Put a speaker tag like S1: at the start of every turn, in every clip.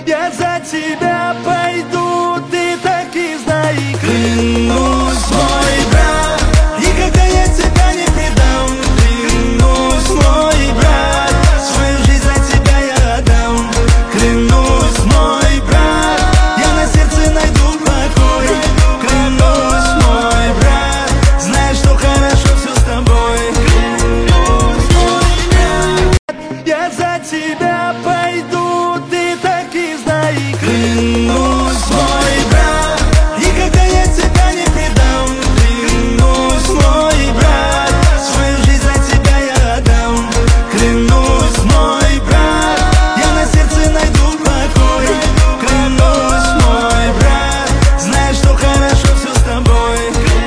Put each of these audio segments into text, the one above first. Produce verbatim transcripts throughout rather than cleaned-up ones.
S1: Я за тебя пойду, ты так и знай. Клянусь, мой брат, никогда я тебя не предам. Клянусь, мой брат, свою жизнь за тебя я отдам. Клянусь, мой брат, я на сердце найду покой. Клянусь, мой брат, знаешь, что хорошо все с тобой. Клянусь, мой брат, я за тебя пойду, ты так и знай. Клянусь, мой брат, никогда я тебя не предам. Клянусь, мой брат, свою жизнь за тебя я отдам. Клянусь, мой брат, я на сердце найду покой. Клянусь, мой брат, знаешь, что хорошо все с тобой.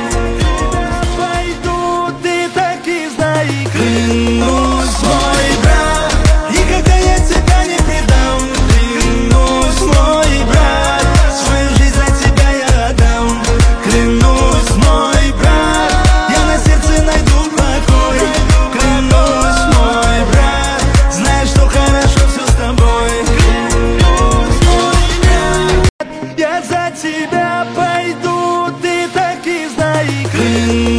S1: Пойду, ты так и знай. Клянусь, мой брат, никогда я тебя не предам. Клянусь, мой брат, свою жизнь за тебя я отдам. Клянусь, мой брат, я на сердце найду покой. Клянусь, мой брат, знаешь, что хорошо все с тобой. Клянусь, мой брат, я за тебя пойду, ты так и знай. Клянусь,